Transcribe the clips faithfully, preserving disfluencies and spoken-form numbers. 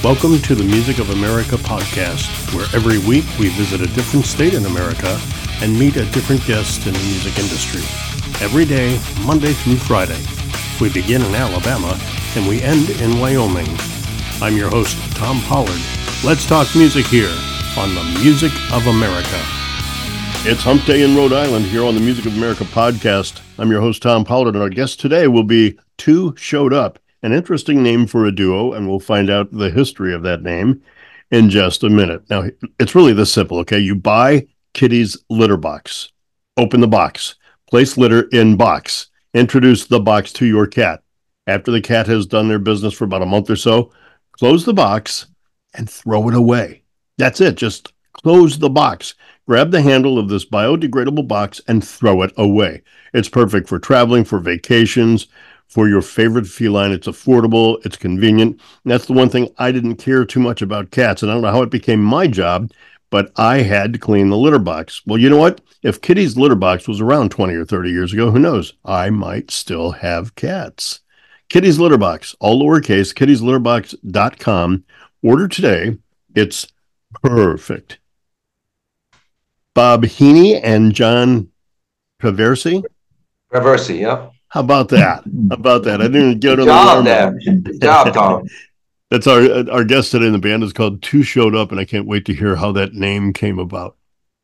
Welcome to the Music of America podcast, where every week we visit a different state in America and meet a different guest in the music industry. Every day, Monday through Friday. We begin in Alabama and we end in Wyoming. I'm your host, Tom Pollard. Let's talk music here on the Music of America. It's Hump Day in Rhode Island here on the Music of America podcast. I'm your host, Tom Pollard, and our guest today will be Two Showed Up. An interesting name for a duo, and we'll find out the history of that name in just a minute. Now, it's really this simple, okay? You buy Kitty's litter box, open the box, place litter in box, introduce the box to your cat. After the cat has done their business for about a month or so, close the box and throw it away. That's it. Just close the box. Grab the handle of this biodegradable box and throw it away. It's perfect for traveling, for vacations, for your favorite feline. It's affordable, it's convenient. And that's the one thing I didn't care too much about cats, and I don't know how it became my job, but I had to clean the litter box. Well, you know what? If Kitty's litter box was around twenty or thirty years ago, who knows? I might still have cats. Kitty's litter box, all lowercase, kitties litter box dot com. Order today. It's perfect. Bob Heaney and John Traversi. Traversi, yeah. How about that? How about that? I didn't get on the job there. Good job, Tom. That's our our guest today in the band is called Two Showed Up, and I can't wait to hear how that name came about.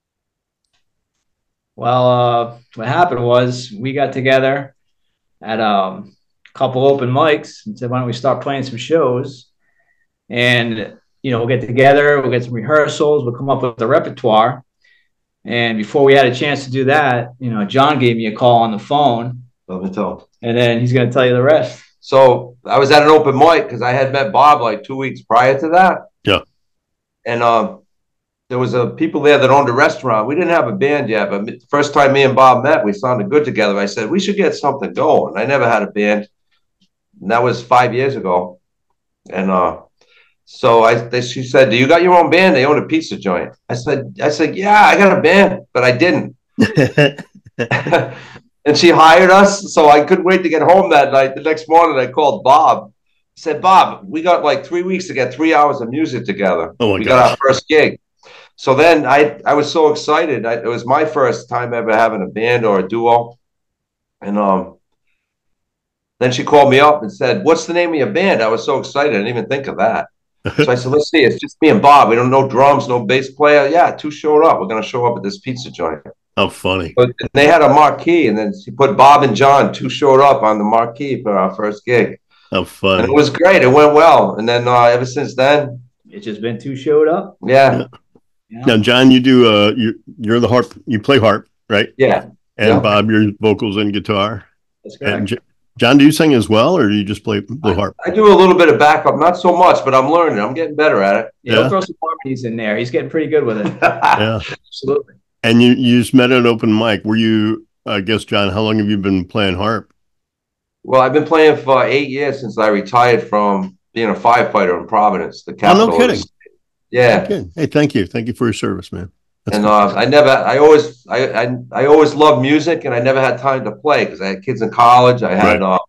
Well, uh, what happened was we got together at um, a couple open mics and said, why don't we start playing some shows? And, you know, we'll get together, we'll get some rehearsals, we'll come up with a repertoire. And before we had a chance to do that, you know, John gave me a call on the phone. Let me tell. And then he's going to tell you the rest. So I was at an open mic because I had met Bob like two weeks prior to that. Yeah. And um, there was a people there that owned a restaurant. We didn't have a band yet, but the first time me and Bob met, we sounded good together. I said, we should get something going. I never had a band. And that was five years ago. And uh, so I, they, she said, do you got your own band? They own a pizza joint. I said, I said, yeah, I got a band, but I didn't. And she hired us, so I couldn't wait to get home that night. The next morning, I called Bob. I said, Bob, we got like three weeks to get three hours of music together. Oh my we gosh. got our first gig. So then I, I was so excited. I, it was my first time ever having a band or a duo. And um, then she called me up and said, what's the name of your band? I was so excited. I didn't even think of that. So I said, let's see. It's just me and Bob. We don't know drums, no bass player. Yeah, Two showed up. We're going to show up at this pizza joint. How funny. But they had a marquee, and then she put Bob and John, Two showed up on the marquee for our first gig. How funny. And it was great. It went well. And then uh, ever since then, it's just been Two Showed Up. Yeah. yeah. yeah. Now, John, you do, uh, you, you're the harp, you play harp, right? Yeah. And yeah. Bob, your vocals and guitar. That's correct. And J- John, do you sing as well, or do you just play the harp? I, I do a little bit of backup, not so much, but I'm learning. I'm getting better at it. Yeah, yeah. He'll throw some harmonies in there. He's getting pretty good with it. Yeah. Absolutely. And you, you just met at an open mic. Were you, I guess, John, how long have you been playing harp? Well, I've been playing for eight years since I retired from being a firefighter in Providence, the capital. Oh, no kidding. Yeah. Okay. Hey, thank you. Thank you for your service, man. That's and cool. uh, I never, I always, I, I, I always loved music, and I never had time to play because I had kids in college. I had right. uh,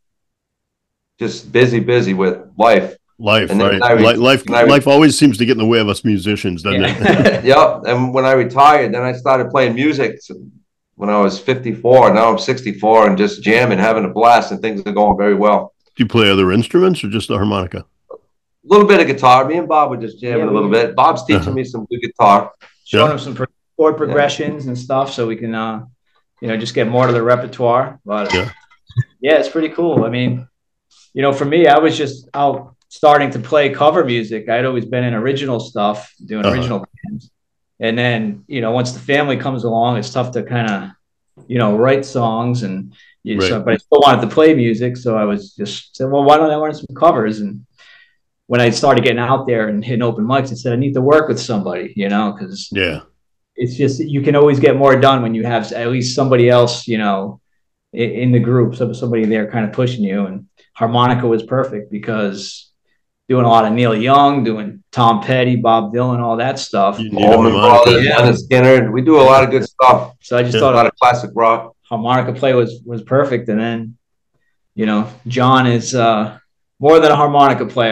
just busy, busy with life. Life, and right? Re- life, re- life always seems to get in the way of us musicians, doesn't yeah. it? Yep. And when I retired, then I started playing music when I was fifty-four. Now I'm sixty-four and just jamming, having a blast, and things are going very well. Do you play other instruments or just the harmonica? A little bit of guitar. Me and Bob were just jamming yeah, a little bit. Bob's teaching uh-huh. me some good guitar, showing yeah. him some chord progressions yeah. and stuff, so we can, uh, you know, just get more to the repertoire. But yeah, yeah, it's pretty cool. I mean, you know, for me, I was just out starting to play cover music. I'd always been in original stuff, doing uh-huh. original bands. And then, you know, once the family comes along, it's tough to kind of, you know, write songs and, you right. so, but I still wanted to play music. So I was just said, well, why don't I learn some covers? And when I started getting out there and hitting open mics, I said, I need to work with somebody, you know, because yeah, it's just, you can always get more done when you have at least somebody else, you know, in, in the group. So somebody there kind of pushing you. And harmonica was perfect because doing a lot of Neil Young, doing Tom Petty, Bob Dylan, all that stuff. Allman Brothers, Leonard Skinner. We do a lot of good stuff. So I just yeah. thought a lot of classic rock. Harmonica play was was perfect. And then, you know, John is uh, more than a harmonica player.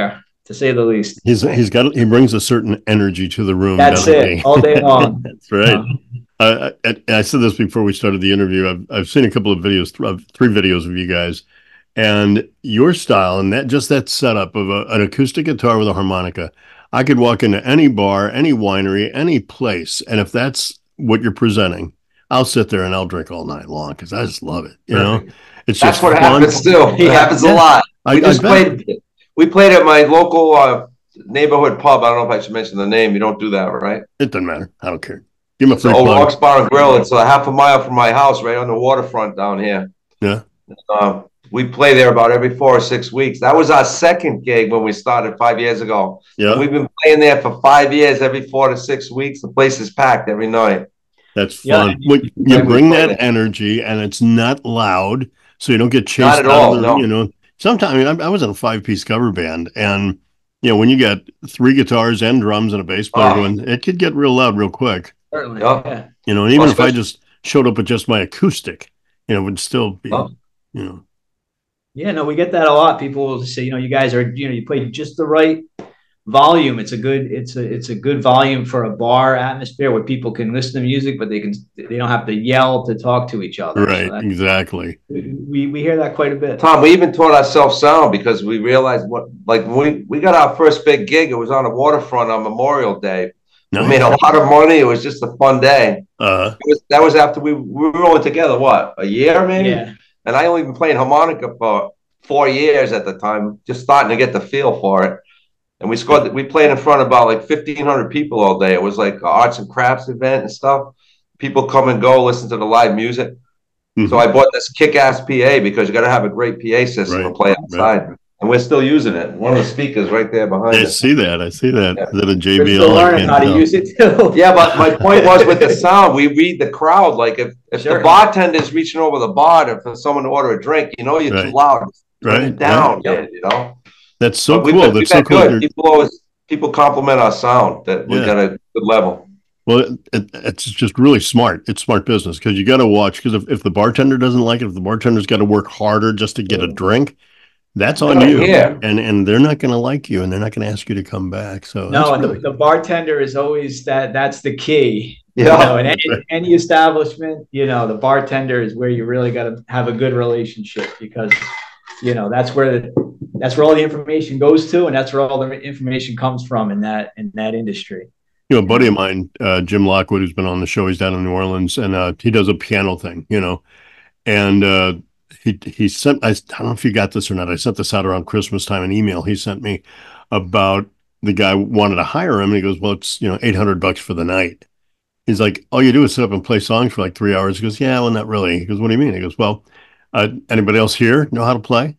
to say the least. He's he's got he brings a certain energy to the room. That's it, he? all day long. That's right. Um, I, I, I said this before we started the interview. I've I've seen a couple of videos, three videos of you guys, and your style and that just that setup of a, an acoustic guitar with a harmonica. I could walk into any bar, any winery, any place, and if that's what you're presenting, I'll sit there and I'll drink all night long because I just love it. You Perfect. know, it's that's just what fun. happens too. It yeah. happens a lot. I, we just played. We played at my local uh, neighborhood pub. I don't know if I should mention the name. You don't do that, right? It doesn't matter. I don't care. Give me a free plug. Old Rock's Bar and Grill. It's a half a mile from my house, right on the waterfront down here. Yeah. Uh, we play there about every four or six weeks. That was our second gig when we started five years ago. Yeah. We've been playing there for five years, every four to six weeks. The place is packed every night. That's fun. Yeah. When you bring that energy, and it's not loud, so you don't get chased not at out all, of the, no. you know. Sometimes I, mean, I was in a five-piece cover band, and you know when you got three guitars and drums and a bass player oh. going, it could get real loud real quick. Certainly, yeah. You know, and even well, if I just showed up with just my acoustic, you know, it would still be, oh. you know. Yeah, no, we get that a lot. People will say, you know, you guys are, you know, you play just the right volume. It's a good, it's a, it's a good volume for a bar atmosphere where people can listen to music, but they can, they don't have to yell to talk to each other. Right, so exactly. We we hear that quite a bit. Tom, we even taught ourselves sound because we realized what, like when we we got our first big gig. It was on the waterfront on Memorial Day. Nice. We made a lot of money. It was just a fun day. Uh-huh. It was, that was after we, we were rolling together. What, a year maybe? Yeah. And I only been playing harmonica for four years at the time, just starting to get the feel for it. And we scored. We played in front of about like fifteen hundred people all day. It was like an arts and crafts event and stuff. People come and go, listen to the live music. Mm-hmm. So I bought this kick-ass P A because you got to have a great P A system right. to play outside. Right. And we're still using it. One of the speakers right there behind I us. see that. I see that. Yeah. Is that a J B L? We're still learning how to use it too. Yeah, but my point was with the sound, we read the crowd. Like if, if sure. the bartender's reaching over the bar to, for someone to order a drink, you know you're right. too loud. Turn right. it down, yeah. man, you know? That's so but cool. Been, That's so cool. People always people compliment our sound that we yeah. got a good level. Well, it, it, it's just really smart. It's smart business because you got to watch because if, if the bartender doesn't like it, if the bartender's got to work harder just to get a drink, that's on you. Yeah. And and they're not going to like you and they're not going to ask you to come back. So no, and really the, the bartender is always that. That's the key. Yeah. You know, in any, any establishment, you know, the bartender is where you really got to have a good relationship because, you know, that's where the, that's where all the information goes to, and that's where all the information comes from in that in that industry. You know, a buddy of mine, uh, Jim Lockwood, who's been on the show, he's down in New Orleans, and uh, he does a piano thing, you know, and uh, he he sent, I, I don't know if you got this or not, I sent this out around Christmas time, an email he sent me about the guy wanted to hire him, and he goes, well, it's, you know, eight hundred bucks for the night. He's like, all you do is sit up and play songs for like three hours. He goes, yeah, well, not really. He goes, what do you mean? He goes, well, uh, anybody else here know how to play?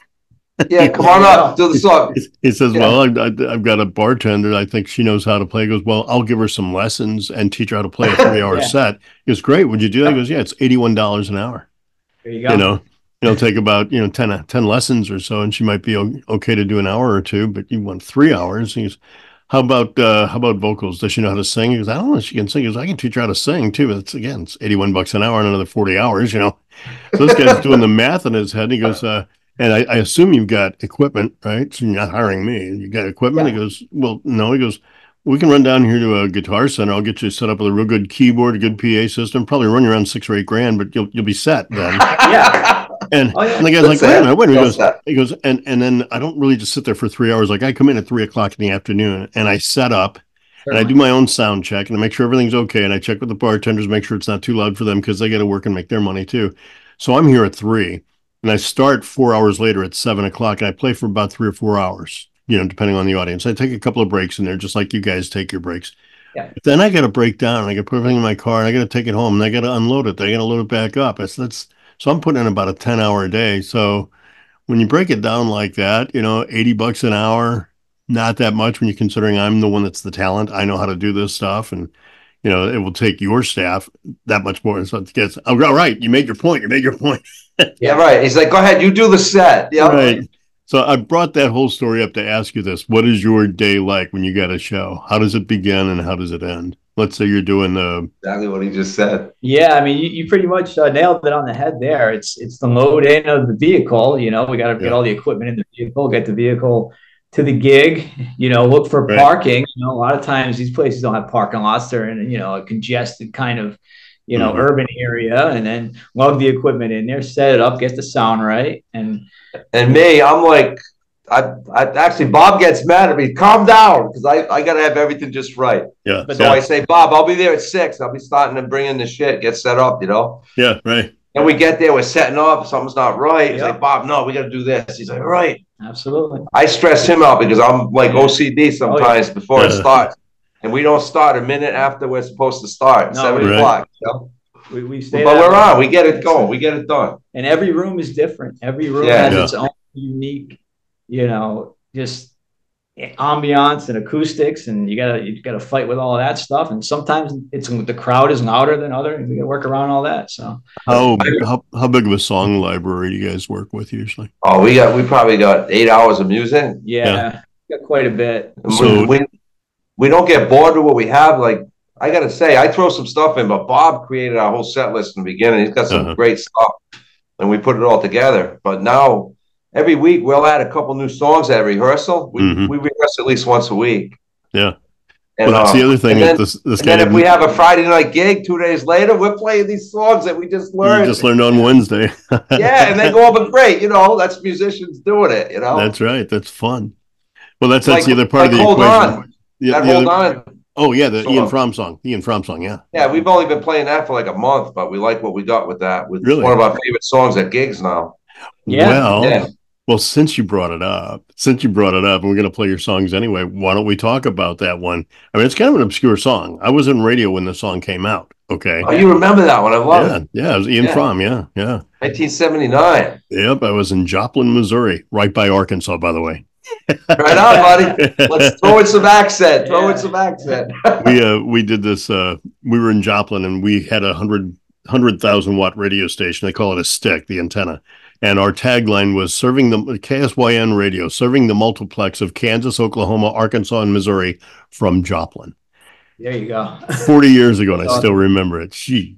Yeah, come on up, do the song. He says, yeah. well, I, I, I've got a bartender. I think she knows how to play. He goes, well, I'll give her some lessons and teach her how to play a three-hour yeah. set. He goes, great. Would you do that? He goes, yeah, it's eighty-one dollars an hour. There you go. You know, it'll take about, you know, ten, ten lessons or so, and she might be okay to do an hour or two, but you want three hours. He goes, how about uh, how about vocals? Does she know how to sing? He goes, I don't know if she can sing. He goes, I can teach her how to sing too. But it's, again, it's eighty-one bucks an hour and another forty hours, you know. So this guy's doing the math in his head. And he goes, uh, and I, I assume you've got equipment, right? So you're not hiring me. You got equipment? Yeah. He goes, well, no. He goes, we can run down here to a Guitar Center. I'll get you set up with a real good keyboard, a good P A system. Probably run you around six or eight grand, but you'll you'll be set then. yeah. And, oh, yeah. and the guy's That's like, wait a minute, wait a minute. He goes, he goes, and and then I don't really just sit there for three hours. Like I come in at three o'clock in the afternoon and I set up sure. and I do my own sound check and I make sure everything's okay. And I check with the bartenders, make sure it's not too loud for them because they got to work and make their money too. So I'm here at three. And I start four hours later at seven o'clock, and I play for about three or four hours, you know, depending on the audience. I take a couple of breaks in there, just like you guys take your breaks. Yeah. But then I got to break down, and I got to put everything in my car, and I got to take it home, and I got to unload it. I got to load it back up. That's, that's so I'm putting in about a ten-hour a day. So when you break it down like that, you know, eighty bucks an hour, not that much when you're considering I'm the one that's the talent. I know how to do this stuff, and you know, it will take your staff that much more. So it gets, oh, all right, you made your point. You made your point. Yeah, right. He's like, go ahead, you do the set. Yeah, right. So I brought that whole story up to ask you this. What is your day like when you got a show? How does it begin and how does it end? Let's say you're doing the... Exactly what he just said. Yeah, I mean, you, you pretty much uh, nailed it on the head there. It's it's the load in of the vehicle. You know, we got to yeah. get all the equipment in the vehicle, get the vehicle to the gig, you know, look for Right. parking. You know, a lot of times these places don't have parking lots. They're in, you know, a congested kind of, you know, Mhm. urban area, and then lug the equipment in there, set it up, get the sound right. And And me, I'm like, I, I actually, Bob gets mad at me. Calm down, because I, I got to have everything just right. Yeah. But So yeah. I say, Bob, I'll be there at six. I'll be starting to bring in the shit, get set up, you know. Yeah. Right. And we get there, we're setting up, something's not right. He's Yeah. like, Bob, no, we got to do this. He's like, all right. absolutely. I stress him out because I'm like O C D sometimes before it Yeah. starts. And we don't start a minute after we're supposed to start, No, seven right. o'clock. You know? We, we stay But that we're way. on. We get it going. We get it done. And every room is different. Every room Yeah. has Yeah. its own unique, you know, just ambiance and acoustics, and you gotta you gotta fight with all of that stuff. And sometimes it's the crowd is louder than other, and we gotta work around all that. So How, how how big of a song library do you guys work with usually? Oh, we got we probably got eight hours of music. yeah, got quite a bit. And So- we, we we don't get bored with what we have. Like I gotta say, I throw some stuff in, but Bob created our whole set list in the beginning. He's got some Uh-huh. great stuff, and we put it all together. But now every week we'll add a couple new songs at rehearsal. We Mhm. we rehearse at least once a week. Yeah. And, Well, that's um, the other thing. and then, This this and then kind if we have a Friday night gig two days later, we're playing these songs that we just you learned. just learned on Wednesday. Yeah, and they go over great. You know, that's musicians doing it. You know, That's right. That's fun. Well, that's like, that's the other part like of the Hold equation. On. The- that the Hold other- On. Oh yeah, the So, Ian uh, Fromm song. Ian Fromm song. Yeah. Yeah, we've only been playing that for like a month, but we like what we got with that. With Really? one of our favorite songs at gigs now. Yeah. Well, Yeah. well, since you brought it up, since you brought it up, and we're going to play your songs anyway, why don't we talk about that one? I mean, it's kind of an obscure song. I was in radio when the song came out. Okay. Oh, you remember that one? I love Yeah, it. yeah, it was Ian Yeah. Fromm. Yeah, yeah. nineteen seventy-nine. Yep, I was in Joplin, Missouri, right by Arkansas, by the way. Right on, buddy. Let's throw in some accent. Throw in Yeah. some accent. we uh we did this uh we were in Joplin and we had a hundred hundred thousand watt radio station. They call it a stick, the antenna. And our tagline was serving the K S Y N radio, serving the multiplex of Kansas, Oklahoma, Arkansas, and Missouri from Joplin. There you go. forty years ago, and I That's still remember it. Gee.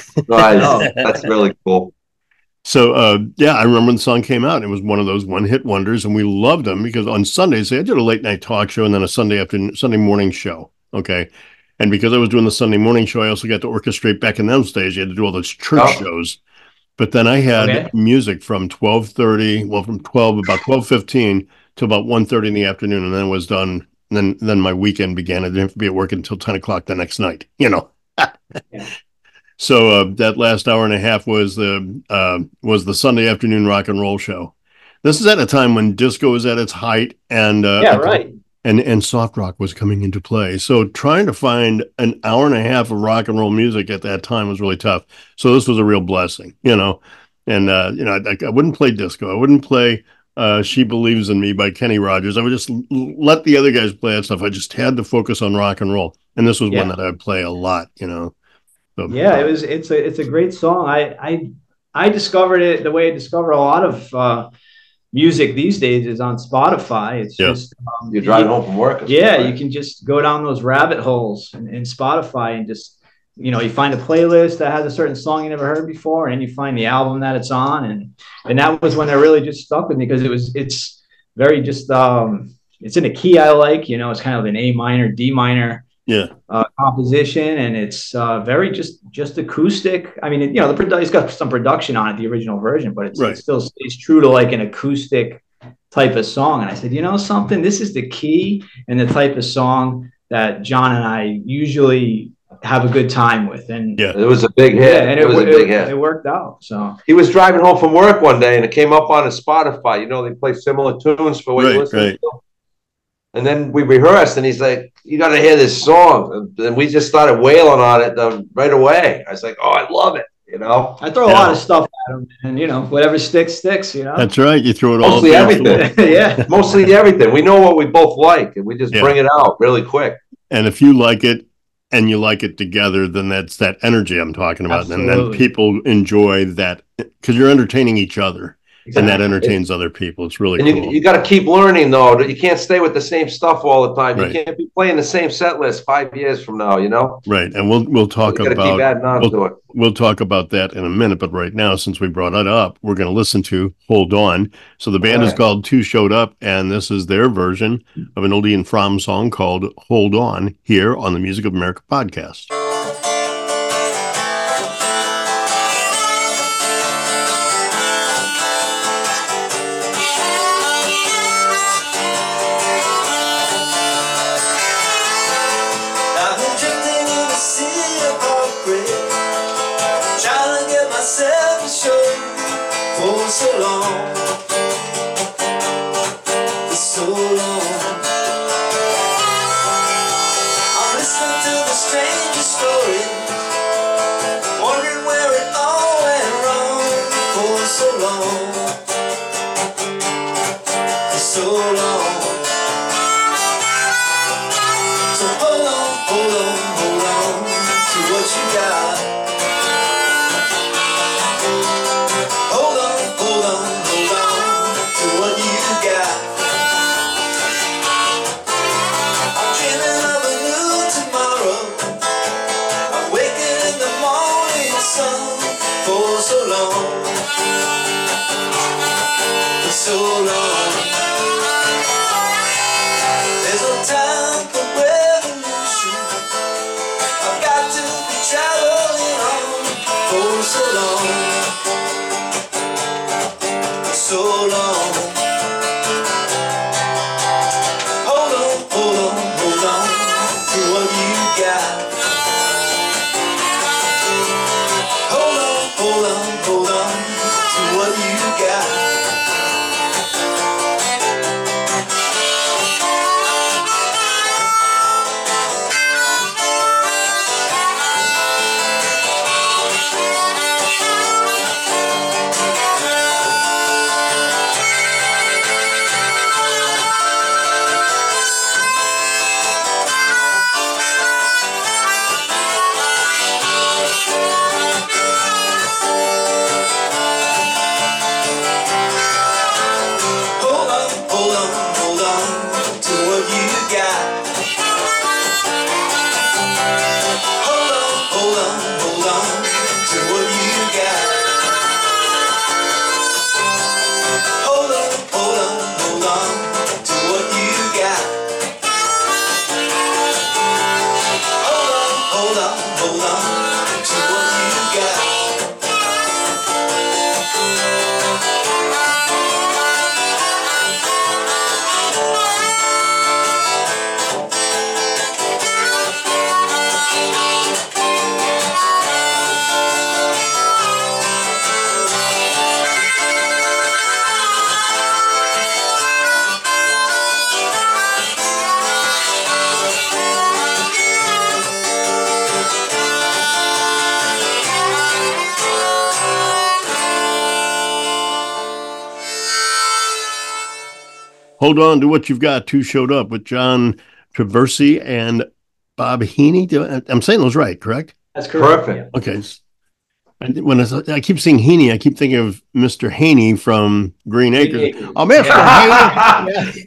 Nice. That's really cool. So, uh, yeah, I remember when the song came out. It was one of those one-hit wonders, and we loved them because on Sundays, I did a late-night talk show and then a Sunday afternoon, Sunday morning show, okay? And because I was doing the Sunday morning show, I also got to orchestrate back in those days. You had to do all those church Oh. shows. But then I had Okay. music from twelve thirty, well, from twelve, about twelve fifteen to about one thirty in the afternoon, and then it was done. And then, then my weekend began. I didn't have to be at work until ten o'clock the next night, you know? Yeah. So uh, that last hour and a half was the uh, was the Sunday afternoon rock and roll show. This is at a time when disco was at its height, and uh, Yeah, right. and and soft rock was coming into play. So trying to find an hour and a half of rock and roll music at that time was really tough. So this was a real blessing, you know. And uh, you know, I, I wouldn't play disco. I wouldn't play uh, "She Believes in Me" by Kenny Rogers. I would just l- let the other guys play that stuff. I just had to focus on rock and roll, and this was Yeah. one that I'd play a lot, you know. So, Yeah, it was. It's a it's a great song. I I I discovered it the way I discover a lot of uh, music these days is on Spotify. It's Yeah. just um, You're driving home from work. or Yeah, something, you can just go down those rabbit holes in, in Spotify and just, you know, you find a playlist that has a certain song you never heard before, and then you find the album that it's on, and and that was when it really just stuck with me because it was it's very just um it's in a key I like, you know, it's kind of an A minor, D minor yeah. uh, composition, and it's uh, very just just acoustic. I mean, it, you know, the produ- it's got some production on it, the original version, but it's, Right. it still stays true to like an acoustic type of song. And I said, you know, something. This is the key and the type of song that John and I usually have a good time with. And Yeah. It was a big hit. yeah, and it, it, was a it, big it, hit. worked out. So He was driving home from work one day, and it came up on his Spotify. You know, they play similar tunes for what Right, you listen right. to. And then we rehearsed, and he's like, "You got to hear this song." And we just started wailing on it um, right away. I was like, "Oh, I love it!" You know, I throw a Yeah. lot of stuff at him, and you know, whatever sticks, sticks. You know. That's right. You throw it all. Mostly up there. everything. yeah. mostly everything. We know what we both like, and we just Yeah. bring it out really quick. And if you like it and you like it together, then that's that energy I'm talking about. And then Absolutely. people enjoy that because you're entertaining each other. and that entertains other people. It's really and cool. You, you got to keep learning, though. You can't stay with the same stuff all the time. Right. You can't be playing the same set list five years from now, you know? Right. And we'll we'll talk you about keep adding on we'll, to it. We'll talk about that in a minute. But right now, since we brought it up, we're going to listen to Hold On. So the band right. is called Two Showed Up, and this is their version of an Oldie and Fromm song called Hold On here on the Music of America podcast. So long, for so long. I'm listening to the strangest story, wondering where it all went wrong. For so long, for so long. So hold on, hold on, hold on to what you got. So long. There's no time for revolution. I've got to be traveling on for so long, for so long. Hold on, hold on, hold on to what you got. Hold on, hold on, hold on to what you got. Hold on to what you've got. Two Showed Up with John Traversi and Bob Heaney. I'm saying those right, correct? That's correct. Perfect. Okay. And when I, I keep saying Heaney, I keep thinking of Mister Haney from Green Acres. Green oh, Mister Haney.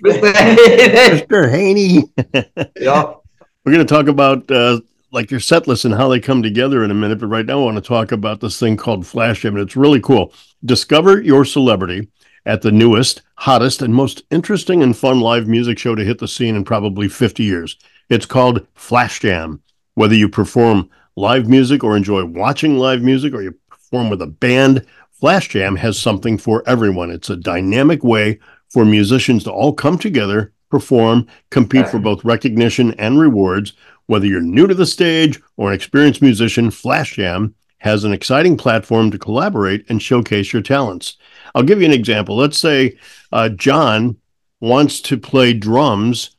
Mister Haney. Yeah. We're going to talk about uh, like your set list and how they come together in a minute. But right now I want to talk about this thing called Flash Jam. And it's really cool. Discover your celebrity at the newest, hottest, and most interesting and fun live music show to hit the scene in probably fifty years. It's called Flash Jam. Whether you perform live music or enjoy watching live music or you perform with a band, Flash Jam has something for everyone. It's a dynamic way for musicians to all come together, perform, compete for both recognition and rewards. Whether you're new to the stage or an experienced musician, Flash Jam has an exciting platform to collaborate and showcase your talents. I'll give you an example. Let's say uh, John wants to play drums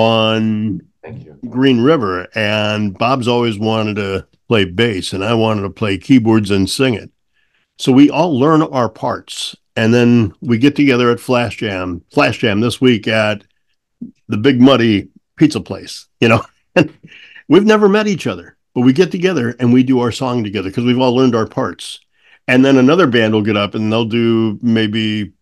on Green River, and Bob's always wanted to play bass, and I wanted to play keyboards and sing it. So we all learn our parts, and then we get together at Flash Jam, Flash Jam this week at the Big Muddy Pizza Place, you know. We've never met each other, but we get together and we do our song together because we've all learned our parts. and then another band will get up and they'll do maybe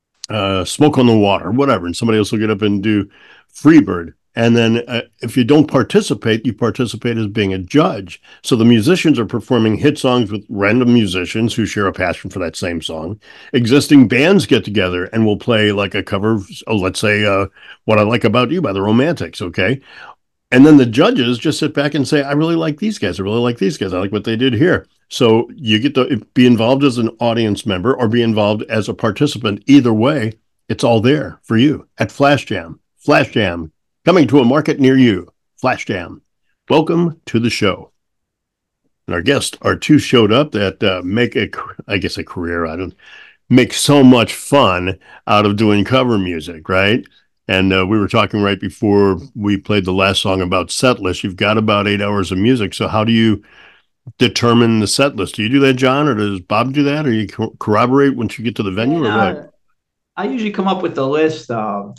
uh, Smoke on the Water, whatever, and somebody else will get up and do Freebird. And then uh, if you don't participate, you participate as being a judge. So the musicians are performing hit songs with random musicians who share a passion for that same song. Existing bands get together and will play like a cover of, oh, let's say, uh, What I Like About You by the Romantics, okay? And then the judges just sit back and say, I really like these guys. I really like these guys. I like what they did here. So you get to be involved as an audience member or be involved as a participant. Either way, it's all there for you at Flash Jam. Flash Jam. Coming to a market near you, Flash Jam. Welcome to the show. And our guests, our two showed up that uh, make a, I guess a career, I don't, make so much fun out of doing cover music, right? And uh, we were talking right before we played the last song about set list. You've got about eight hours of music. So how do you determine the set list? Do you do that, John, or does Bob do that? Or you co- corroborate once you get to the venue, Yeah, or what? I usually come up with the list. Uh,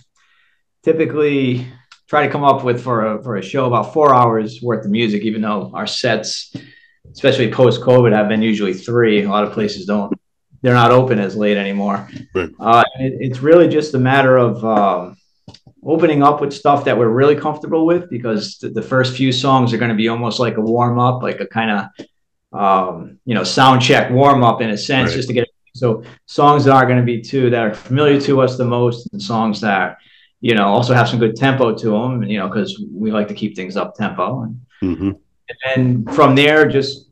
typically try to come up with for a for a show about four hours worth of music, even though our sets, especially post COVID, have been usually three. A lot of places don't, they're not open as late anymore. Right. Uh, it, it's really just a matter of um, opening up with stuff that we're really comfortable with, because the, the first few songs are going to be almost like a warm up, like a kind of um, you know sound check warm up in a sense, Right. just to get. So songs that are going to be two that are familiar to us the most, and songs that, you know, also have some good tempo to them, you know, because we like to keep things up tempo. And, Mm-hmm. and from there, just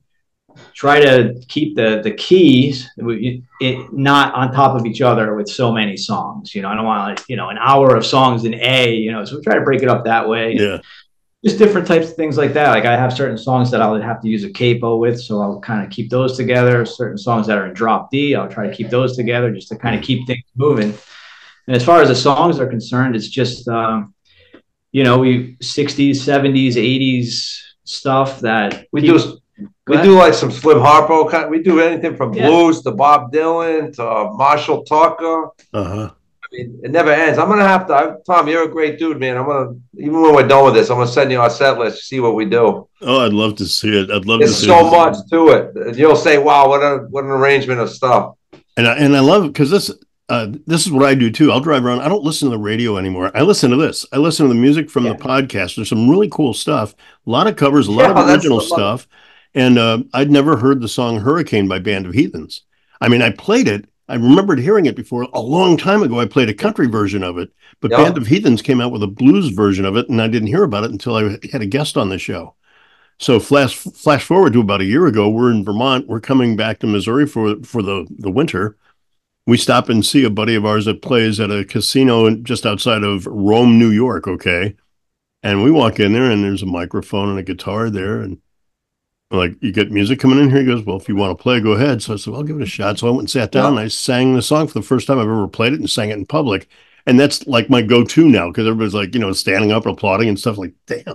try to keep the the keys it, it not on top of each other with so many songs. You know, I don't want, like, you know, an hour of songs in A, you know, so we try to break it up that way. Yeah. Just different types of things like that. Like I have certain songs that I'll have to use a capo with, so I'll kind of keep those together. Certain songs that are in drop D, I'll try to keep those together just to kind of keep things moving. And as far as the songs are concerned, it's just, um, you know, we sixties, seventies, eighties stuff that We people, do we do like some Slim Harpo kind. We do anything from Yeah. blues to Bob Dylan to uh, Marshall Tucker. Uh-huh. I mean, it never ends. I'm gonna have to. I, Tom, you're a great dude, man. I'm gonna, even when we're done with this, I'm gonna send you our set list. See what we do. Oh, I'd love to see it. I'd love There's to see so it. much to it. And you'll say, "Wow, what a what an arrangement of stuff." And I, and I love it because this uh, this is what I do too. I'll drive around. I don't listen to the radio anymore. I listen to this. I listen to the music from Yeah. the podcast. There's some really cool stuff. A lot of covers, a lot Yeah, of that's original the- stuff. And uh, I'd never heard the song Hurricane by Band of Heathens. I mean, I played it. I remembered hearing it before a long time ago. I played a country version of it, but Yeah. Band of Heathens came out with a blues version of it, and I didn't hear about it until I had a guest on the show. So flash flash forward to about a year ago, we're in Vermont. We're coming back to Missouri for for the, the winter. We stop and see a buddy of ours that plays at a casino in- just outside of Rome, New York, okay? And we walk in there, and there's a microphone and a guitar there, and I'm like, you get music coming in here? He goes, well, if you want to play, go ahead. So I said, well, I'll give it a shot. So I went and sat down, Yeah. and I sang the song for the first time I've ever played it, and sang it in public. And that's like my go-to now, because everybody's like, you know, standing up and applauding and stuff. Like, damn.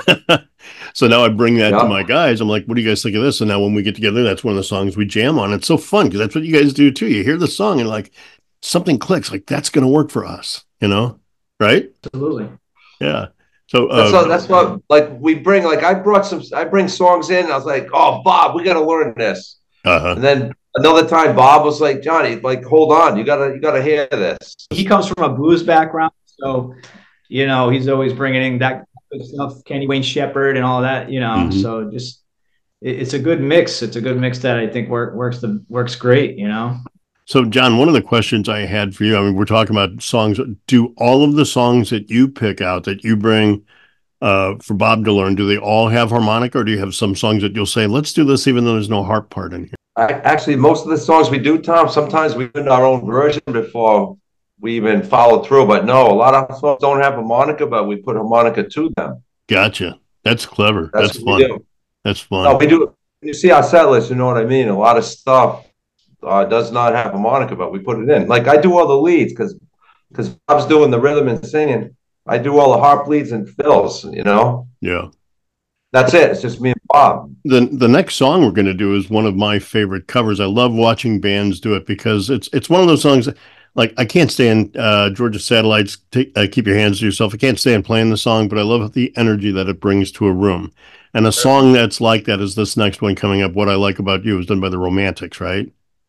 So now I bring that Yeah. to my guys. I'm like, what do you guys think of this? And now when we get together, that's one of the songs we jam on. It's so fun because that's what you guys do too. You hear the song and like something clicks, like that's going to work for us, you know? Right? absolutely. Yeah. So That's, uh, what, that's what like we bring. Like I brought some. I bring songs in. I was like, "Oh, Bob, we got to learn this." uh-huh. And then another time, Bob was like, "Johnny, like, hold on, you gotta, you gotta hear this." He comes from a blues background, so you know he's always bringing in that good stuff, Kenny Wayne Shepherd and all that. You know, Mhm. so just it, it's a good mix. It's a good mix that I think work, works the works great. You know. So, John, one of the questions I had for you, I mean, we're talking about songs. Do all of the songs that you pick out, that you bring uh, for Bob to learn, do they all have harmonica, or do you have some songs that you'll say, let's do this even though there's no harp part in here? I, actually, most of the songs we do, Tom, sometimes we do our own version before we even follow through. But no, a lot of songs don't have harmonica, but we put harmonica to them. Gotcha. That's clever. That's, That's, what we fun. do. That's fun. No, we do. You see our set list, you know what I mean? A lot of stuff uh, does not have harmonica, but we put it in. Like I do all the leads because because Bob's doing the rhythm and singing. I do all the harp leads and fills, you know? Yeah. That's it. It's just me and Bob. The the next song we're going to do is one of my favorite covers. I love watching bands do it because it's it's one of those songs that, like I can't stand uh, Georgia Satellites, take, uh, Keep Your Hands to Yourself. I can't stand playing the song, but I love the energy that it brings to a room. And a song that's like that is this next one coming up, What I Like About You, is done by the Romantics, right?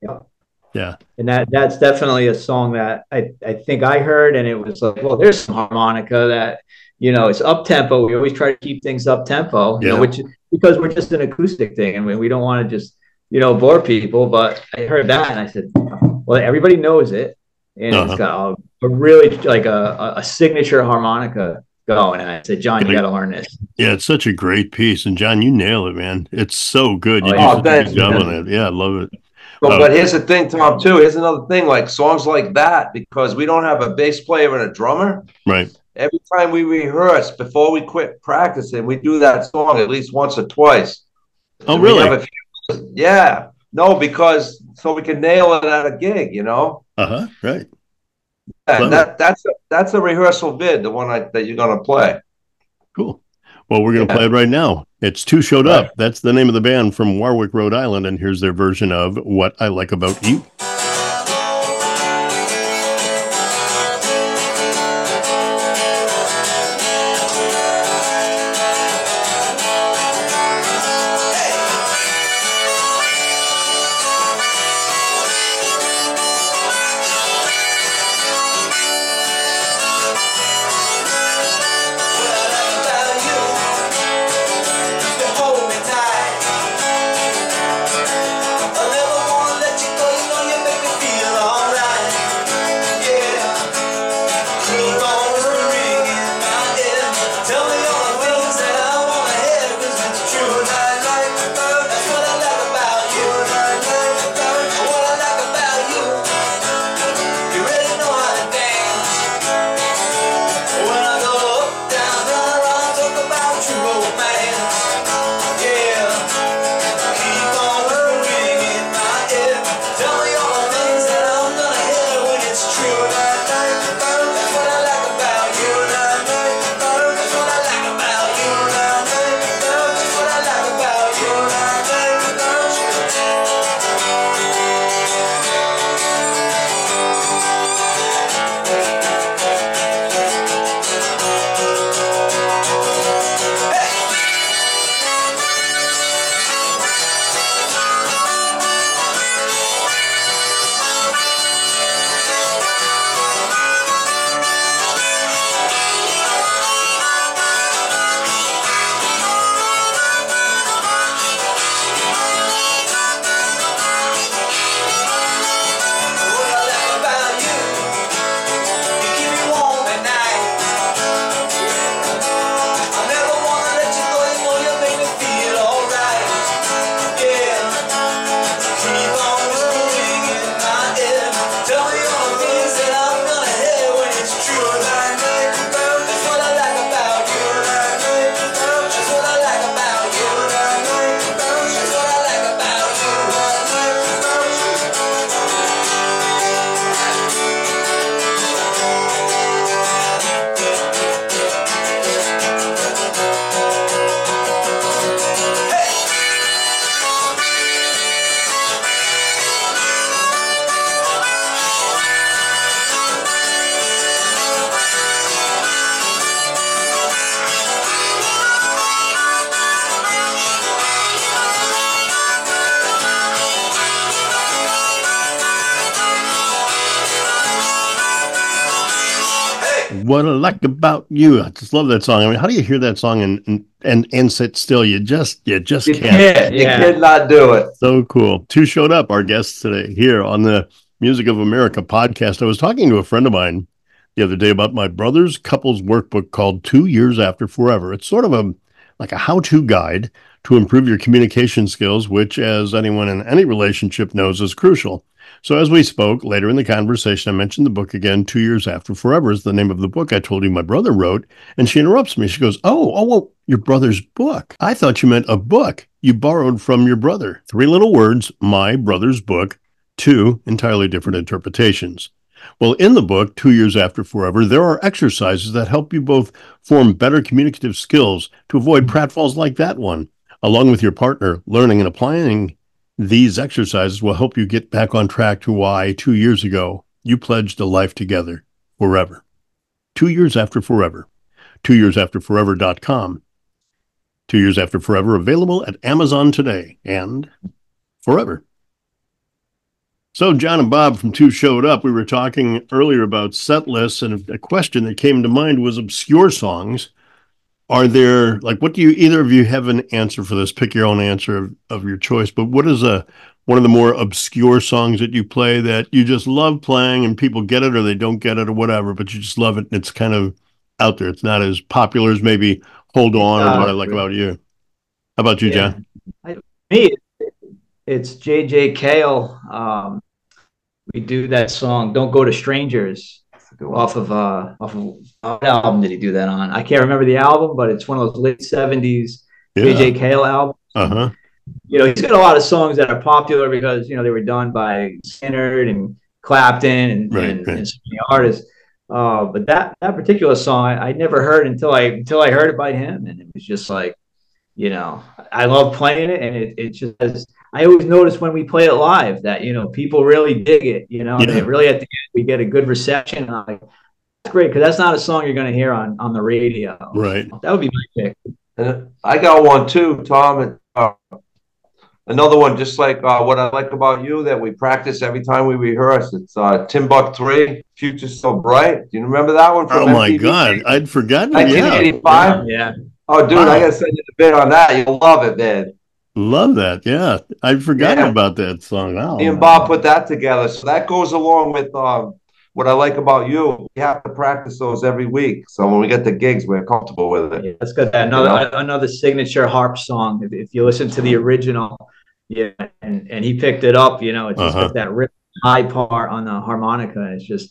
Yep. Yeah. And that that's definitely a song that I, I think I heard, and it was like, well, there's some harmonica that, you know, it's up tempo. We always try to keep things up tempo, you Yeah. know, which because we're just an acoustic thing and we, we don't want to just, you know, bore people. But I heard that and I said, well, everybody knows it. And Uh-huh. it's got a, a really like a, a signature harmonica going. And I said, John, you got to learn this. Yeah, it's such a great piece. And John, you nail it, man. It's so good. You Oh, do yeah. such a good thanks, job man. on it. Yeah, I love it. But, Uh, but here's the thing, Tom, too. Here's another thing, like songs like that, because we don't have a bass player and a drummer. right. Every time we rehearse, before we quit practicing, we do that song at least once or twice. Oh, And we really? have a few- yeah. No, because so we can nail it at a gig, you know? Uh-huh. Right. And Clever. that that's a, that's a rehearsal vid, the one I, that you're gonna play. Cool. Well, we're going to Yeah. play it right now. It's Two Showed Right. Up. That's the name of the band from Warwick, Rhode Island. And here's their version of What I Like About You. What I Like About You. I just love that song. I mean, how do you hear that song and and and, and sit still? You just you just You can't. can't. You Yeah. cannot do it. So cool. Two Showed Up, our guests today here on the Music of America podcast. I was talking to a friend of mine the other day about my brother's couples workbook called Two Years After Forever. It's sort of a like a how-to guide to improve your communication skills, which, as anyone in any relationship knows, is crucial. So as we spoke later in the conversation, I mentioned the book again. Two Years After Forever is the name of the book I told you my brother wrote. And she interrupts me. She goes, oh, oh, well, your brother's book. I thought you meant a book you borrowed from your brother. Three little words, my brother's book, two entirely different interpretations. Well, in the book, Two Years After Forever, there are exercises that help you both form better communicative skills to avoid pratfalls like that one. Along with your partner, learning and applying these exercises will help you get back on track to why two years ago you pledged a life together forever. Two Years After Forever. two years after forever dot com. Two Years After Forever available at Amazon today and forever. So John and Bob from Two Showed Up. We were talking earlier about set lists, and a question that came to mind was obscure songs. Are there, like, what do you, either of you have an answer for this? Pick your own answer of, of your choice. But what is a one of the more obscure songs that you play that you just love playing and people get it or they don't get it or whatever, but you just love it and it's kind of out there. It's not as popular as maybe Hold On or What I Like About You. How about you, yeah. John? I, me, it's J J Cale. Um, we do that song, Don't Go to Strangers, off of uh off of what album did he do that on? I can't remember the album, but it's one of those late seventies yeah. J J Cale albums. Uh-huh. You know, he's got a lot of songs that are popular because, you know, they were done by Stannard and Clapton and, right, and, right. and so many artists. Uh, but that that particular song I, I never heard until I until I heard it by him, and it was just like, you know, I love playing it, and it it just has, I always notice when we play it live that, you know, people really dig it. You know, yeah. they really at the end we get a good reception. And I'm like, that's great, because that's not a song you're going to hear on on the radio. Right. That would be my pick. And I got one too, Tom. And, uh, another one, just like uh, What I Like About You, that we practice every time we rehearse. It's uh, Timbuk three, Future So Bright. Do you remember that one? From oh my M T V? God, I'd forgotten. nineteen eighty-five. Yeah. yeah. Oh, dude, wow. I gotta send you the bit on that. You'll love it, man. Love that. Yeah, I'd forgotten yeah. about that song. Oh, Me and Bob put that together, so that goes along with um, What I Like About You. We have to practice those every week, so when we get the gigs, we're comfortable with it. Yeah, that's good. Another you know? another signature harp song. If, if you listen to the original, yeah, and and he picked it up. You know, it's just uh-huh. got that rip high part on the harmonica. It's just,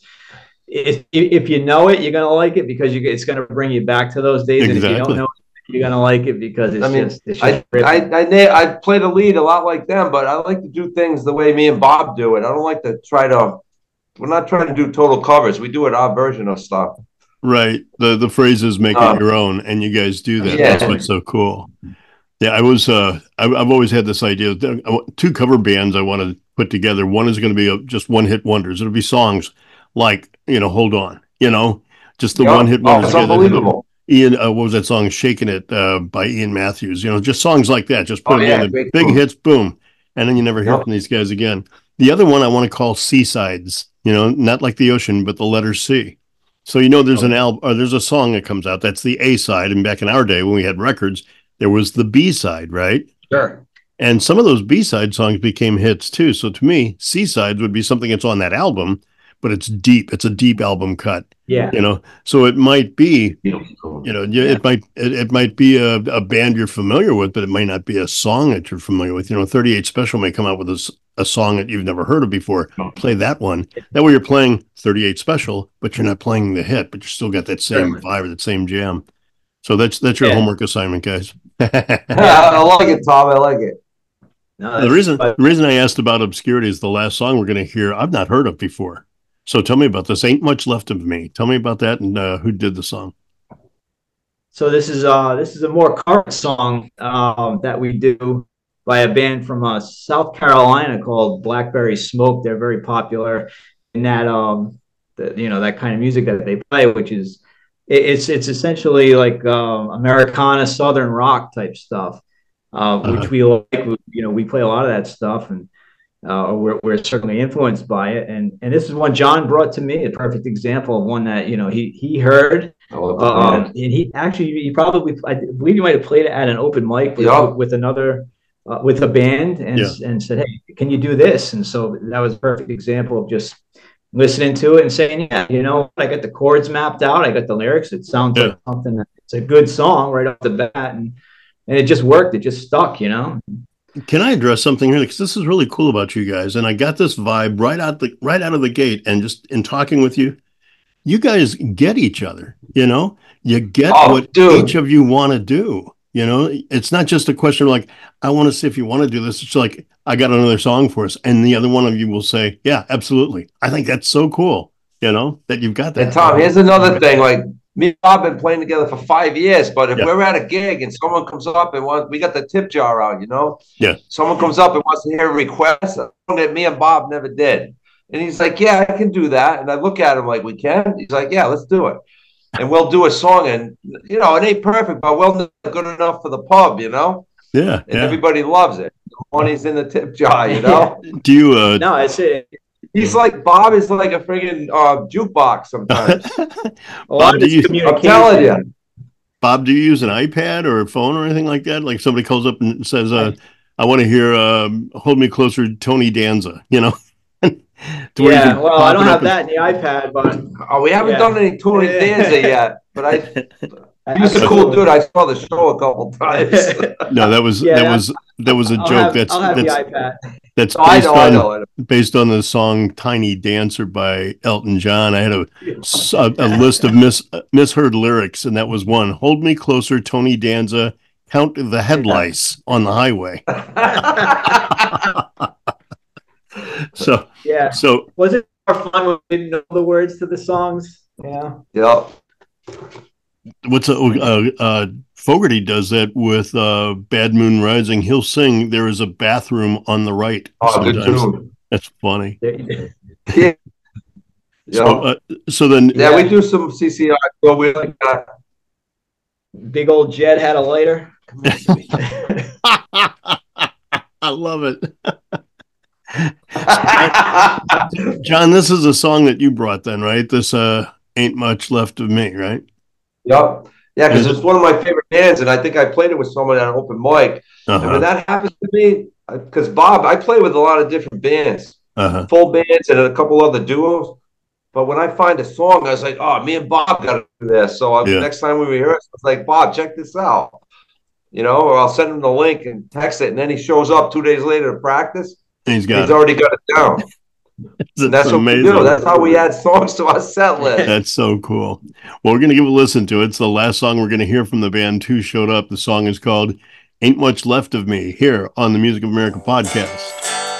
if if you know it, you're gonna like it because you it's gonna bring you back to those days. Exactly. And if you don't know it, you're gonna like it because it's I mean, just. It's I, just I I I play the lead a lot like them, but I like to do things the way me and Bob do it. I don't like to try to. We're not trying to do total covers. We do it our version of stuff. Right. The the phrases make uh, it your own, and you guys do that. Yeah. That's what's so cool. Yeah, I was. Uh, I, I've always had this idea. Two cover bands I want to put together. One is going to be a, just one hit wonders. It'll be songs like, you know, Hold On. You know, just the yep. one hit wonders. Oh, it's unbelievable. Ian, uh, what was that song? Shaking It uh, by Ian Matthews. You know, just songs like that. Just put oh, them yeah, in the big cool. hits, boom, and then you never hear yep. from these guys again. The other one I want to call Seasides. You know, not like the ocean, but the letter C. So you know, there's okay. an album, or there's a song that comes out. That's the A side. And back in our day, when we had records, there was the B side, right? Sure. And some of those B side songs became hits too. So to me, C sides would be something that's on that album, but it's deep. It's a deep album cut. Yeah. You know, so it might be, you know, yeah. it might it, it might be a, a band you're familiar with, but it might not be a song that you're familiar with. You know, thirty-eight Special may come out with a, a song that you've never heard of before. Play that one. That way you're playing thirty-eight Special, but you're not playing the hit, but you still got that same sure. vibe or that same jam. So that's that's your yeah. homework assignment, guys. I like it, Tom. I like it. No, the reason the reason I asked about obscurity is the last song we're going to hear I've not heard of before. So tell me about this. Ain't Much Left of Me. Tell me about that and uh, who did the song. So this is uh this is a more current song um, that we do by a band from uh, South Carolina called Blackberry Smoke. They're very popular in that um the, you know that kind of music that they play, which is it, it's it's essentially like uh, Americana Southern rock type stuff, uh, uh-huh. which we like. You know, we play a lot of that stuff, and uh, we're we're certainly influenced by it. And and this is one John brought to me, a perfect example of one that you know he he heard. Oh, um, and he actually, he probably, I believe you might have played it at an open mic with, yeah. with another, uh, with a band and, yeah. and said, hey, can you do this? And so that was a perfect example of just listening to it and saying, yeah, you know, I got the chords mapped out. I got the lyrics. It sounds yeah. like something that it's a good song right off the bat. And, and it just worked. It just stuck, you know? Can I address something here? Because this is really cool about you guys. And I got this vibe right out the, right out of the gate. And just in talking with you, you guys get each other, you know, you get oh, what dude. each of you want to do. You know, it's not just a question of like, I want to see if you want to do this. It's like, I got another song for us. And the other one of you will say, yeah, absolutely. I think that's so cool, you know, that you've got that. And Tom, here's another thing. Like me and Bob have been playing together for five years, but if yeah. we're at a gig and someone comes up and wants, we got the tip jar out, you know, yeah. someone comes up and wants to hear a request that me and Bob never did. And he's like, yeah, I can do that. And I look at him like, we can? He's like, yeah, let's do it. And we'll do a song. And, you know, it ain't perfect, but well good enough for the pub, you know? Yeah, and yeah. everybody loves it. The money's in the tip jar, you know. Do you? Uh, No, it's it. He's like Bob is like a friggin' uh, jukebox sometimes. A lot Bob, of do it's you? I'm telling communication. you. Bob, do you use an iPad or a phone or anything like that? Like somebody calls up and says, uh, "I want to hear um, Hold Me Closer, Tony Danza." You know, to where you Yeah, can well, I pop don't it up have and- that in the iPad, but Oh, we haven't Yeah. done any Tony Danza yet, but I he's a cool Absolutely. dude. I saw the show a couple times. No, that was Yeah, that that- was that was a I'll joke. have, that's I'll have that's the iPad. that's I based know, I on know. I know. based on the song "Tiny Dancer" by Elton John. I had a a, a list of mis misheard lyrics, and that was one. Hold me closer, Tony Danza. Count the headlights on the highway. So Yeah. so Was it more fun when we didn't know the words to the songs? Yeah. Yep. what's a, uh, uh, Fogerty does that with uh, Bad Moon Rising. He'll sing "There is a bathroom on the right." Oh, good sometimes. tune. That's funny. Yeah. So, Yeah. uh, so then, Yeah, we do some C C R. So we like that. Big old Jed had a lighter. I love it. John, this is a song that you brought then, right? This uh, Ain't Much Left of Me, right? Yep. Yeah, because it's one of my favorite bands, and I think I played it with someone at an open mic. Uh-huh. And when that happens to me, because Bob, I play with a lot of different bands, Uh-huh. full bands, and a couple other duos. But when I find a song, I was like, "Oh, me and Bob got to do this." So I, Yeah. next time we rehearse, I was like, "Bob, check this out," you know, or I'll send him the link and text it, and then he shows up two days later to practice. He's got He's it. already got it down. And that's what we do. That's how we add songs to our set list. That's so cool. Well, we're going to give a listen to it. It's the last song we're going to hear from the band Two Showed Up. The song is called Ain't Much Left of Me, here on the Music of America podcast.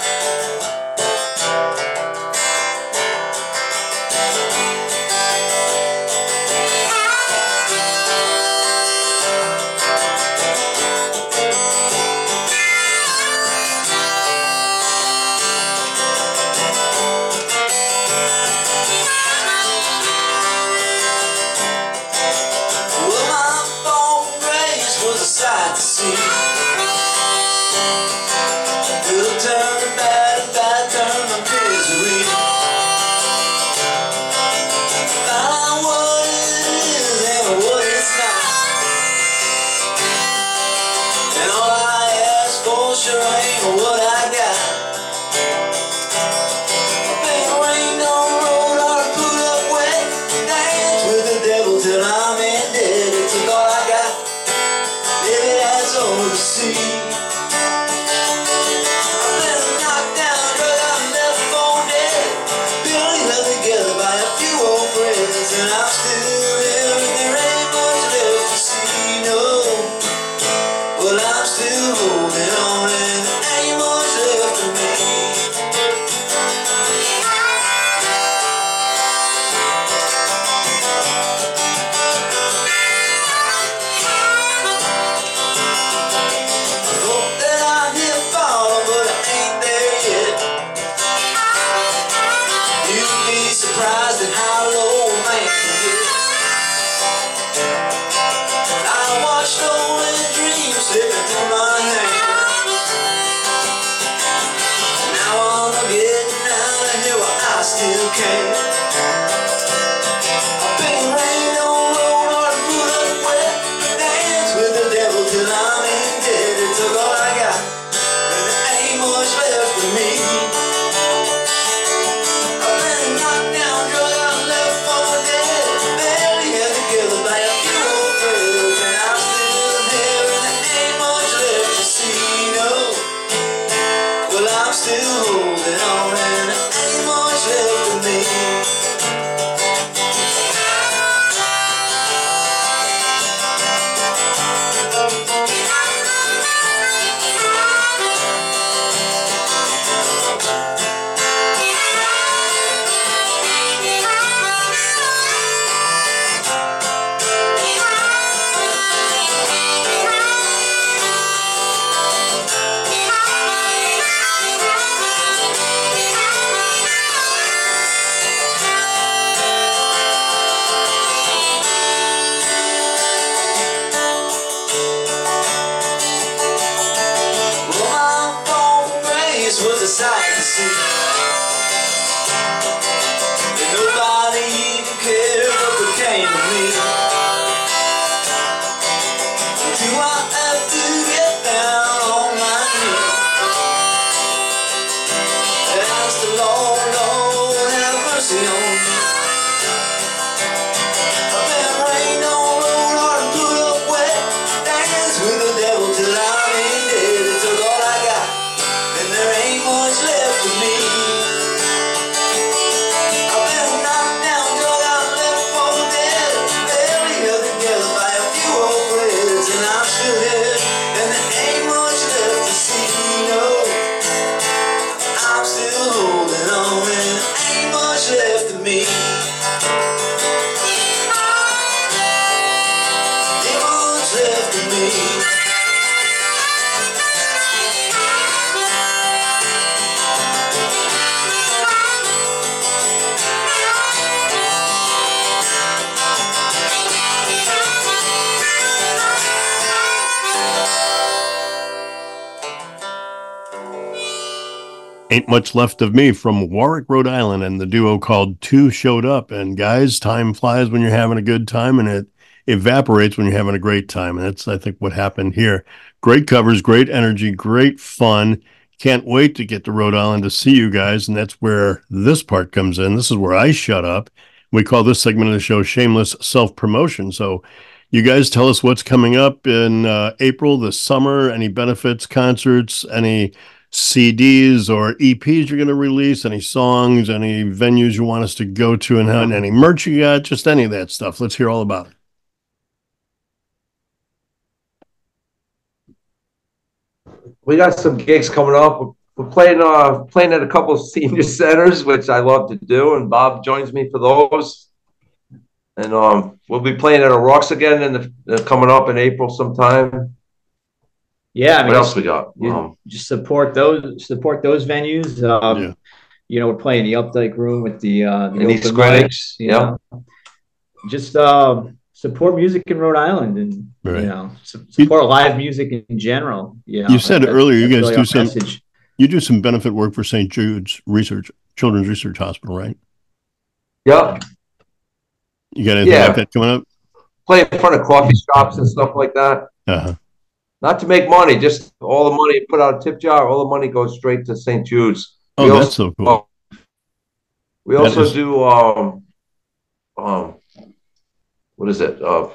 Well, my born race was a sight to see. Good turn and bad and bad turn my misery. Find out what it is and what it's not. And all I ask for sure ain't what I got. Been rained on road or put up wet. Dance with the devil till I'm in dead. It took all I got. Maybe that's all to see. I've been knocked down, but I'm left for dead. Barely held together by a few old friends, and I'm still here, and there ain't much left to see. No, well I'm still holding on, and there ain't much left of me. Hope that I hit bottom, but I ain't there yet. You'd be surprised at how low a man can get. I watched stolen dreams slipping through my hands. Now I'm getting out of here while I still can. I've been rained on road or put up wet. Dance with the devil till I'm in dead. It took all I got, and there ain't much left of me. I've been knocked down, drug out, left for dead. Barely held together by a few old friends, and I'm still here, and there ain't much left to see. No, well I'm still holding on, and there ain't much left of me. Ain't Much Left of Me from Warwick, Rhode Island, and the duo called Two Showed Up. And guys, time flies when you're having a good time, and it evaporates when you're having a great time. And that's, I think, what happened here. Great covers, great energy, great fun. Can't wait to get to Rhode Island to see you guys. And that's where this part comes in. This is where I shut up. We call this segment of the show Shameless Self-Promotion. So you guys tell us what's coming up in uh, April, this summer, any benefits, concerts, any C Ds or E Ps you're going to release, any songs, any venues you want us to go to, and, how, and any merch you got, just any of that stuff. Let's hear all about it. We got some gigs coming up. We're playing uh, playing at a couple of senior centers, which I love to do, and Bob joins me for those. And um, we'll be playing at a Rocks again in the, uh, coming up in April sometime. Yeah, I mean, what else we got? You, Um, just support those support those venues. Um, Yeah. You know, we're playing the Updike Room with the uh, the And East open Greenwich, mics. You yeah. know. Just uh, support music in Rhode Island, and Right. you know, su- support live music in general. You know, You said That- earlier you that's guys really do our some- message. You do some benefit work for Saint Jude's Research Children's Research Hospital, right? yeah, You got anything Yeah. like that coming up? play in front of coffee shops and stuff like that. Uh-huh. Not to make money, just all the money put out a tip jar. All the money goes straight to Saint Jude's. Oh, We that's so cool. also- We That also is- do um, um, what is it? Uh,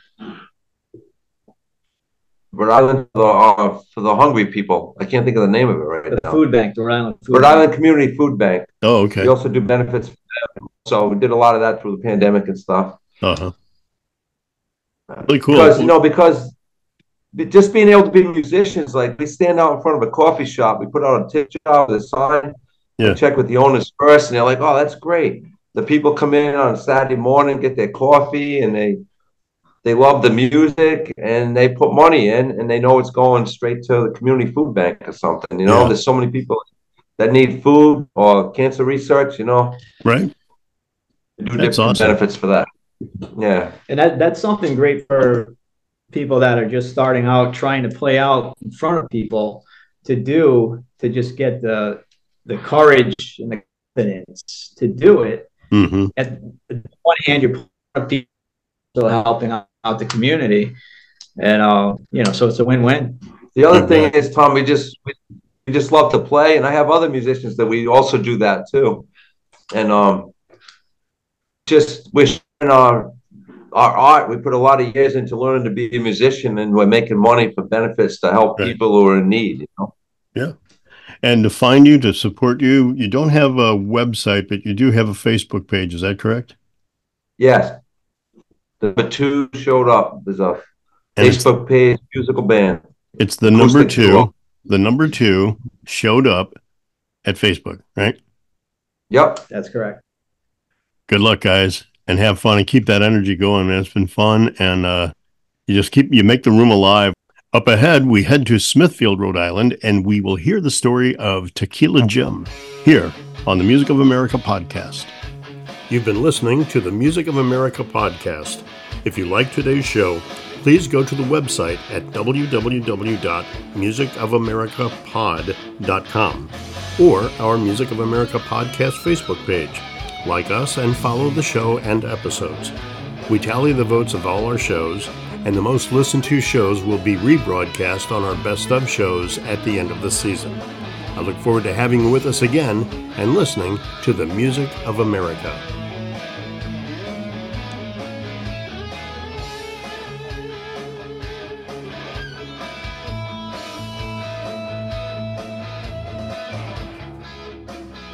Rhode Island for the, uh, for the hungry people. I can't think of the name of it right The now. food bank, the Rhode Island Food Rhode Bank. Island Community Food Bank. Oh, okay. We also do benefits for them. So we did a lot of that through the pandemic and stuff. Uh-huh. Really cool. Because, you know, because be- just being able to be musicians, like we stand out in front of a coffee shop, we put out a tip jar with a sign, Yeah. we check with the owners first, and they're like, oh, that's great. The people come in on Saturday morning, get their coffee, and they they love the music, and they put money in, and they know it's going straight to the community food bank or something. You know, Yeah. there's so many people that need food or cancer research, you know, Right? we do That's different awesome. benefits for that. Yeah. And that that's something great for people that are just starting out, trying to play out in front of people to do, to just get the the courage and the confidence to do it. Mm-hmm. At one hand, you're still helping out, out the community, and uh, you know, so it's a win-win. The other You thing bet. is, Tom, we just we, we just love to play, and I have other musicians that we also do that too. And um, just we're sharing our our art. We put a lot of years into learning to be a musician, and we're making money for benefits to help Right. people who are in need. You know, And to find you, to support you, you don't have a website, but you do have a Facebook page. Is that correct? yes. The two showed up. There's a And it's, Facebook page, musical band. it's the number Acoustic two, duo. the number two showed up at Facebook, right? Yep. That's correct. Good luck, guys, and have fun and keep that energy going, man. It's been fun, and uh, you just keep, you make the room alive. Up ahead, we head to Smithfield, Rhode Island, and we will hear the story of Tequila Jim here on the Music of America podcast. You've been listening to the Music of America podcast. If you like today's show, please go to the website at w w w dot music of america pod dot com or our Music of America podcast Facebook page. Like us and follow the show and episodes. We tally the votes of all our shows, and the most listened to shows will be rebroadcast on our best of shows at the end of the season. I look forward to having you with us again and listening to the Music of America.